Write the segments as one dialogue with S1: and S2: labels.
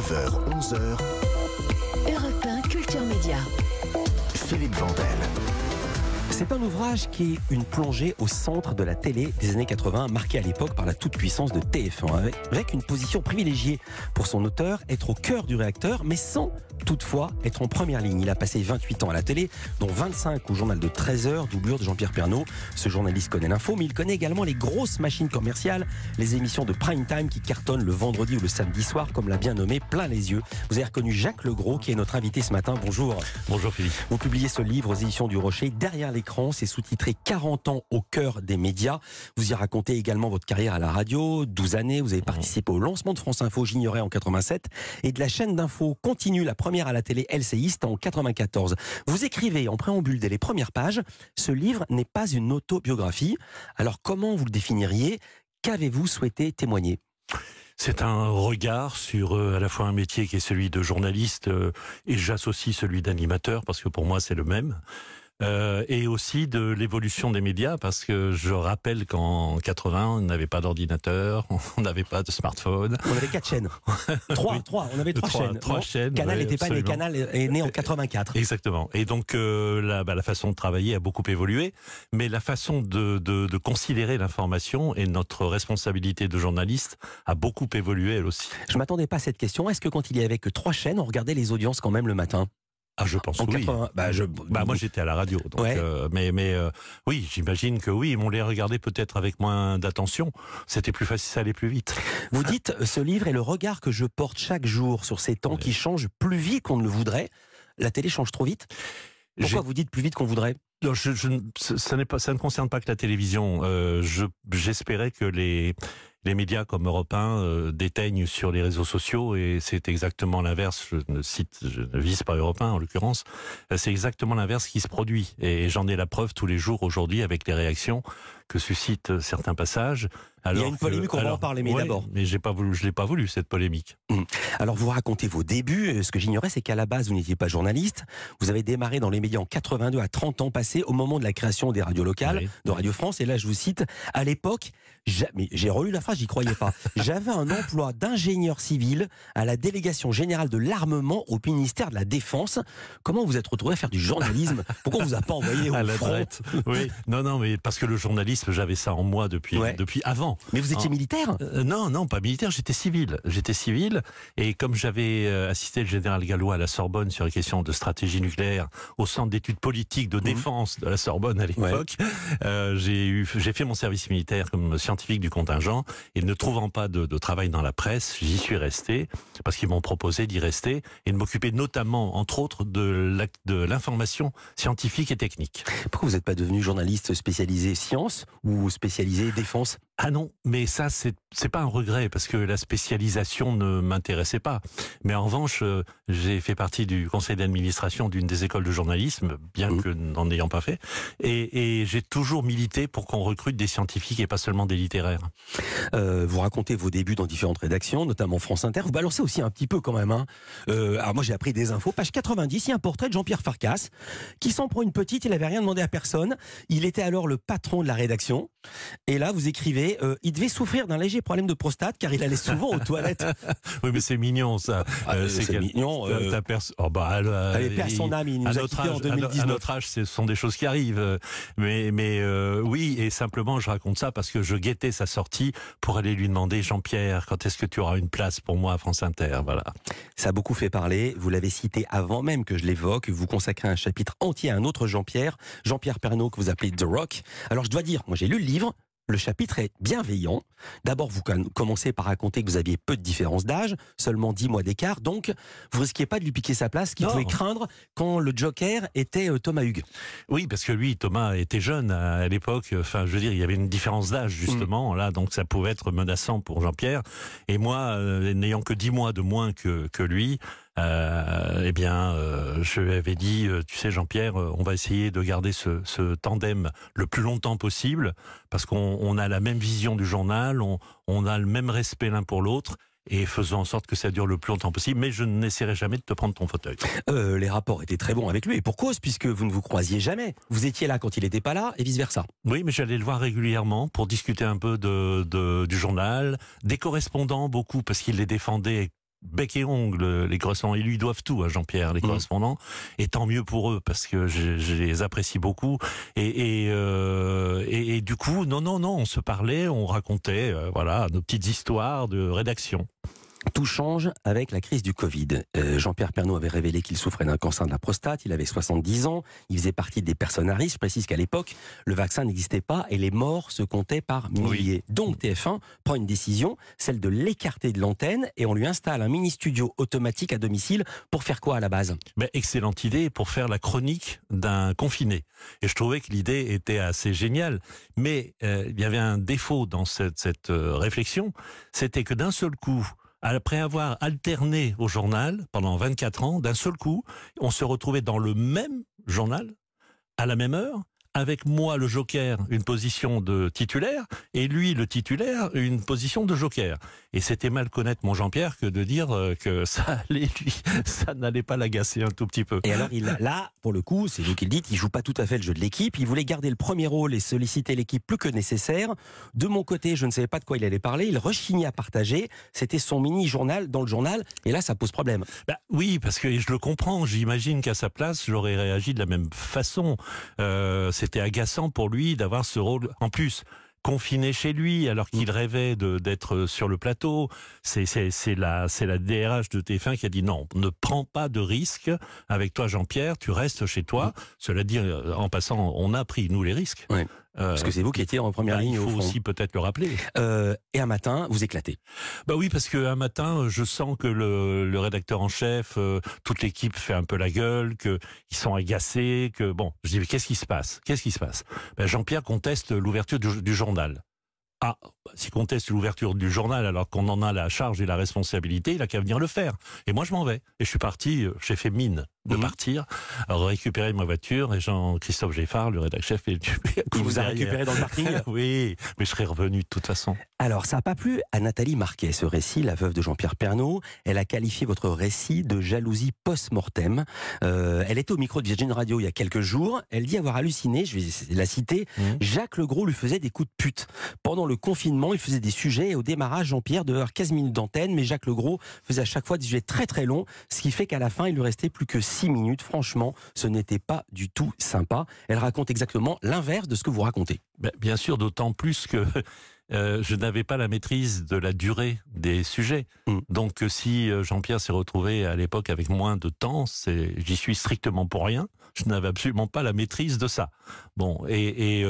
S1: 9h, 11h,
S2: Europe 1 Culture Média.
S1: Philippe Vandel.
S3: C'est un ouvrage qui est une plongée au centre de la télé des années 80, marqué à l'époque par la toute-puissance de TF1, avec une position privilégiée pour son auteur, être au cœur du réacteur, mais sans toutefois être en première ligne. Il a passé 28 ans à la télé, dont 25 au journal de 13h, doublure de Jean-Pierre Pernaut. Ce journaliste connaît l'info, mais il connaît également les grosses machines commerciales, les émissions de prime time qui cartonnent le vendredi ou le samedi soir, comme l'a bien nommé Plein les yeux. Vous avez reconnu Jacques Legros, qui est notre invité ce matin. Bonjour.
S4: Bonjour Philippe.
S3: Vous publiez ce livre aux éditions du Rocher, Derrière l'écran, c'est sous-titré 40 ans au cœur des médias. Vous y racontez également votre carrière à la radio, 12 années, vous avez participé au lancement de France Info, j'ignorais, en 87, et de la chaîne d'info Continue, la première à la télé LCI, c'était en 94. Vous écrivez en préambule dès les premières pages, ce livre n'est pas une autobiographie. Alors comment vous le définiriez? Qu'avez-vous souhaité témoigner?
S4: C'est un regard sur à la fois un métier qui est celui de journaliste et j'associe celui d'animateur parce que pour moi c'est le même. Et aussi de l'évolution des médias parce que je rappelle qu'en 80 on n'avait pas d'ordinateur, on n'avait pas de smartphone.
S3: On avait 4 chaînes. Trois, on avait 3 chaînes.
S4: Trois chaînes.
S3: Canal
S4: ouais,
S3: n'était pas né,
S4: absolument.
S3: Canal est né en 84.
S4: Exactement. Et donc la façon de travailler a beaucoup évolué, mais la façon de considérer l'information et notre responsabilité de journaliste a beaucoup évolué elle aussi.
S3: Je ne m'attendais pas à cette question. Est-ce que quand il y avait que 3 chaînes, on regardait les audiences quand même le matin?
S4: Ah, je pense
S3: En
S4: que oui.
S3: 80,
S4: Moi, j'étais à la radio, donc,
S3: Ouais.
S4: oui, j'imagine que oui, on les regardait peut-être avec moins d'attention. C'était plus facile, ça allait plus vite.
S3: Vous dites, ce livre est le regard que je porte chaque jour sur ces temps qui changent plus vite qu'on ne le voudrait. La télé change trop vite. Pourquoi vous dites plus vite qu'on voudrait?
S4: Non, ça ne concerne pas que la télévision. J'espérais que les médias comme Europe 1 déteignent sur les réseaux sociaux et c'est exactement l'inverse. Je ne vise pas Europe 1 en l'occurrence. C'est exactement l'inverse qui se produit et j'en ai la preuve tous les jours aujourd'hui avec les réactions que suscitent certains passages.
S3: Il y a une polémique, on va en parler, mais d'abord.
S4: Mais je l'ai pas voulu cette polémique.
S3: Alors vous racontez vos débuts. Ce que j'ignorais, c'est qu'à la base, vous n'étiez pas journaliste. Vous avez démarré dans les médias en 82 à 30 ans passés au moment de la création des radios locales,
S4: Oui.
S3: de Radio France. Et là, je vous cite, à l'époque, mais j'ai relu la phrase, j'y croyais pas. J'avais un emploi d'ingénieur civil à la délégation générale de l'armement au ministère de la Défense. Comment vous êtes retrouvé à faire du journalisme? Pourquoi on vous a pas envoyé
S4: À
S3: au
S4: la
S3: front?
S4: droite. Oui. Non, mais parce que le journalisme, j'avais ça en moi depuis avant.
S3: Mais vous étiez militaire?
S4: Non, pas militaire, j'étais civil. Et comme j'avais assisté le général Gallois à la Sorbonne sur les questions de stratégie nucléaire au centre d'études politiques de défense de la Sorbonne à l'époque, j'ai fait mon service militaire comme scientifique du contingent et ne trouvant pas de travail dans la presse, j'y suis resté parce qu'ils m'ont proposé d'y rester et de m'occuper notamment, entre autres, de l'information scientifique et technique.
S3: Pourquoi vous n'êtes pas devenu journaliste spécialisé sciences ou spécialisé défense?
S4: Ah non, mais ça c'est pas un regret parce que la spécialisation ne m'intéressait pas. Mais en revanche, j'ai fait partie du conseil d'administration d'une des écoles de journalisme, bien que n'en ayant pas fait, et j'ai toujours milité pour qu'on recrute des scientifiques et pas seulement des littéraires.
S3: Vous racontez vos débuts dans différentes rédactions, notamment France Inter. Vous balancez aussi un petit peu quand même. Alors moi j'ai appris des infos. Page 90, il y a un portrait de Jean-Pierre Farkas qui s'en prend une petite. Il n'avait rien demandé à personne. Il était alors le patron de la rédaction. Et là vous écrivez, il devait souffrir d'un léger problème de prostate car il allait souvent aux toilettes.
S4: Oui, mais c'est mignon ça.
S3: C'est mignon.
S4: Allez,
S3: paix à son âme, il nous a quittés en 2019.
S4: À notre âge, ce sont des choses qui arrivent. Mais oui, et simplement, je raconte ça parce que je guettais sa sortie pour aller lui demander, Jean-Pierre, quand est-ce que tu auras une place pour moi à France Inter? Voilà.
S3: Ça a beaucoup fait parler. Vous l'avez cité avant même que je l'évoque. Vous consacrez un chapitre entier à un autre Jean-Pierre Pernaut, que vous appelez The Rock. Alors je dois dire, moi j'ai lu le livre. Le chapitre est bienveillant. D'abord, vous commencez par raconter que vous aviez peu de différence d'âge, seulement 10 mois d'écart, donc vous risquiez pas de lui piquer sa place, qu'il pouvait craindre quand le Joker était Thomas Hugues.
S4: Oui, parce que lui, Thomas était jeune à l'époque. Enfin, je veux dire, il y avait une différence d'âge justement là, donc ça pouvait être menaçant pour Jean-Pierre. Et moi, n'ayant que 10 mois de moins que lui. Je lui avais dit, tu sais Jean-Pierre, on va essayer de garder ce tandem le plus longtemps possible, parce qu'on a la même vision du journal, on a le même respect l'un pour l'autre, et faisons en sorte que ça dure le plus longtemps possible, mais je n'essaierai jamais de te prendre ton fauteuil.
S3: Les rapports étaient très bons avec lui, et pour cause, puisque vous ne vous croisiez jamais. Vous étiez là quand il n'était pas là, et vice-versa.
S4: Oui, mais j'allais le voir régulièrement pour discuter un peu du journal, des correspondants beaucoup, parce qu'il les défendait bec et ongle, les correspondants. Ils lui doivent tout à Jean-Pierre, les correspondants. Et tant mieux pour eux, parce que je les apprécie beaucoup. Et du coup, non, on se parlait, on racontait, voilà, nos petites histoires de rédaction.
S3: Tout change avec la crise du Covid. Jean-Pierre Pernaut avait révélé qu'il souffrait d'un cancer de la prostate, il avait 70 ans, il faisait partie des personnes à risque. Je précise qu'à l'époque, le vaccin n'existait pas et les morts se comptaient par milliers. Oui. Donc TF1 prend une décision, celle de l'écarter de l'antenne, et on lui installe un mini-studio automatique à domicile pour faire quoi à la base ?
S4: Excellente idée, pour faire la chronique d'un confiné. Et je trouvais que l'idée était assez géniale, mais il y avait un défaut dans cette réflexion, c'était que d'un seul coup, après avoir alterné au journal pendant 24 ans, d'un seul coup, on se retrouvait dans le même journal, à la même heure, avec moi, le joker, une position de titulaire, et lui, le titulaire, une position de joker. Et c'était mal connaître mon Jean-Pierre que de dire que ça allait, lui, ça n'allait pas l'agacer un tout petit peu.
S3: Et alors, là, pour le coup, c'est vous qui le dites, il joue pas tout à fait le jeu de l'équipe, il voulait garder le premier rôle et solliciter l'équipe plus que nécessaire. De mon côté, je ne savais pas de quoi il allait parler, il rechignait à partager, c'était son mini-journal dans le journal, et là, ça pose problème.
S4: Oui, parce que je le comprends, j'imagine qu'à sa place, j'aurais réagi de la même façon. C'était agaçant pour lui d'avoir ce rôle. En plus, confiné chez lui, alors qu'il rêvait d'être sur le plateau. C'est la DRH de TF1 qui a dit non, ne prends pas de risque avec toi, Jean-Pierre, tu restes chez toi. Cela dit, en passant, on a pris, nous, les risques.
S3: Oui. Parce que c'est vous qui étiez en première ligne.
S4: Il faut aussi peut-être le rappeler.
S3: Et un matin, vous éclatez.
S4: Oui, parce qu'un matin, je sens que le rédacteur en chef, toute l'équipe fait un peu la gueule, qu'ils sont agacés, que bon, je dis mais qu'est-ce qui se passe ? Jean-Pierre conteste l'ouverture du journal. S'il conteste l'ouverture du journal alors qu'on en a la charge et la responsabilité, il a qu'à venir le faire. Et moi, je m'en vais. Et je suis parti, j'ai fait mine de partir, récupérer ma voiture, et Jean-Christophe Geffard, le rédacteur chef,
S3: il vous a récupéré dans le parking.
S4: Oui, mais je serais revenu de toute façon.
S3: Alors, ça n'a pas plu à Nathalie Marquet, ce récit, la veuve de Jean-Pierre Pernaut. Elle a qualifié votre récit de jalousie post-mortem. Elle était au micro de Virgin Radio il y a quelques jours. Elle dit avoir halluciné, je vais la citer, Jacques Legros lui faisait des coups de pute. Pendant le confinement, il faisait des sujets, et au démarrage, Jean-Pierre devait avoir 15 minutes d'antenne, mais Jacques Legros faisait à chaque fois des sujets très très longs, ce qui fait qu'à la fin, il lui restait plus que 6 minutes. Franchement, ce n'était pas du tout sympa. Elle raconte exactement l'inverse de ce que vous racontez.
S4: Bien sûr, d'autant plus que je n'avais pas la maîtrise de la durée des sujets. Donc si Jean-Pierre s'est retrouvé à l'époque avec moins de temps, j'y suis strictement pour rien. Je n'avais absolument pas la maîtrise de ça. Bon, et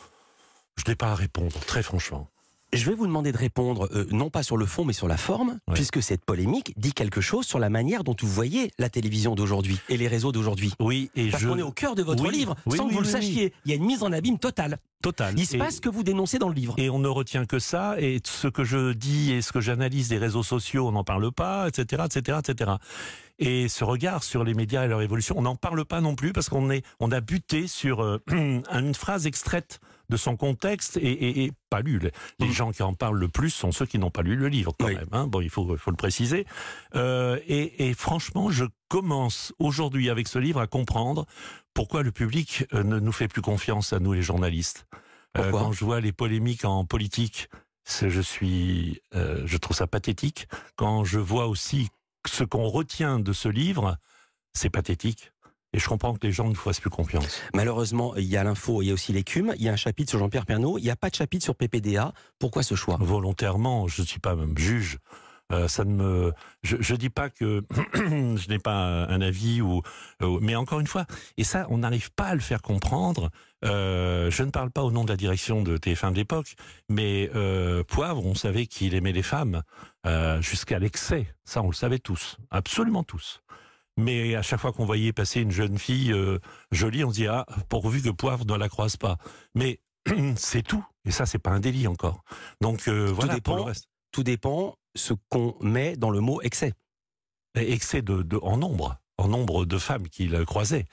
S4: je n'ai pas à répondre, très franchement.
S3: Je vais vous demander de répondre, non pas sur le fond, mais sur la forme, puisque cette polémique dit quelque chose sur la manière dont vous voyez la télévision d'aujourd'hui et les réseaux d'aujourd'hui.
S4: Oui,
S3: parce qu'on est au cœur de votre livre, sans que vous le sachiez. Il y a une mise en abîme totale. Il se passe ce que vous dénoncez dans le livre.
S4: Et on ne retient que ça, et ce que je dis et ce que j'analyse des réseaux sociaux, on n'en parle pas, etc., etc., etc. Et ce regard sur les médias et leur évolution, on n'en parle pas non plus, parce qu'on a buté sur une phrase extraite de son contexte et pas lu. Les gens qui en parlent le plus sont ceux qui n'ont pas lu le livre, quand même. Hein. Bon, il faut le préciser. Et franchement, je commence aujourd'hui avec ce livre à comprendre pourquoi le public ne nous fait plus confiance à nous, les journalistes. Quand je vois les polémiques en politique, je trouve ça pathétique. Quand je vois aussi ce qu'on retient de ce livre, c'est pathétique. Et je comprends que les gens ne nous fassent plus confiance.
S3: Malheureusement, il y a l'info, il y a aussi l'écume, il y a un chapitre sur Jean-Pierre Pernaut, il n'y a pas de chapitre sur PPDA. Pourquoi ce choix ?
S4: Volontairement, je ne suis pas même juge. Je dis pas que je n'ai pas un avis mais encore une fois, et ça, on n'arrive pas à le faire comprendre. Je ne parle pas au nom de la direction de TF1 de l'époque, mais Poivre, on savait qu'il aimait les femmes jusqu'à l'excès. Ça, on le savait tous, absolument tous. Mais à chaque fois qu'on voyait passer une jeune fille jolie, on se dit pourvu que Poivre ne la croise pas. Mais c'est tout. Et ça, c'est pas un délit encore. Donc voilà. Pour le reste.
S3: Tout dépend ce qu'on met dans le mot excès.
S4: Excès en nombre. en nombre de femmes qu'il croisait.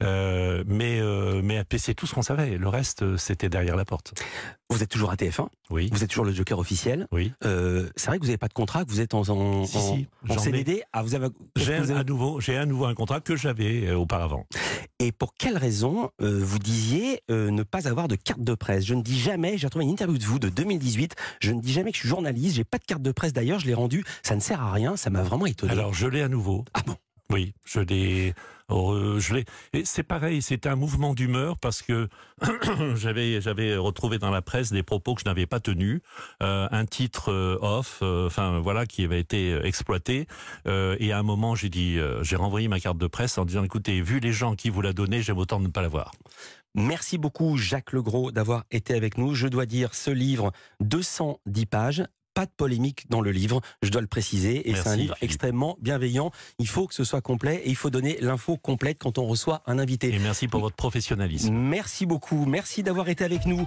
S4: Mais c'est tout ce qu'on savait. Le reste, c'était derrière la porte.
S3: Vous êtes toujours à TF1 ?
S4: Oui.
S3: Vous êtes toujours le joker officiel ?
S4: Oui.
S3: C'est vrai que vous n'avez pas de contrat, que vous êtes en CDD. Ah,
S4: j'ai à nouveau un contrat que j'avais auparavant.
S3: Et pour quelle raison vous disiez ne pas avoir de carte de presse ? Je ne dis jamais, j'ai retrouvé une interview de vous de 2018, je ne dis jamais que je suis journaliste, j'ai pas de carte de presse d'ailleurs, je l'ai rendue, ça ne sert à rien, ça m'a vraiment étonné.
S4: Alors je l'ai à nouveau.
S3: Ah bon ?
S4: Oui, je l'ai. Et c'est pareil, c'était un mouvement d'humeur parce que j'avais retrouvé dans la presse des propos que je n'avais pas tenus, un titre off, qui avait été exploité. Et à un moment, j'ai renvoyé ma carte de presse en disant, écoutez, vu les gens qui vous l'a donné, j'aime autant ne pas l'avoir.
S3: Merci beaucoup Jacques Legros d'avoir été avec nous. Je dois dire, ce livre, 210 pages. Pas de polémique dans le livre, je dois le préciser, et c'est un livre extrêmement bienveillant. Il faut que ce soit complet et il faut donner l'info complète quand on reçoit un invité.
S4: Et merci pour votre professionnalisme.
S3: Merci beaucoup, merci d'avoir été avec nous.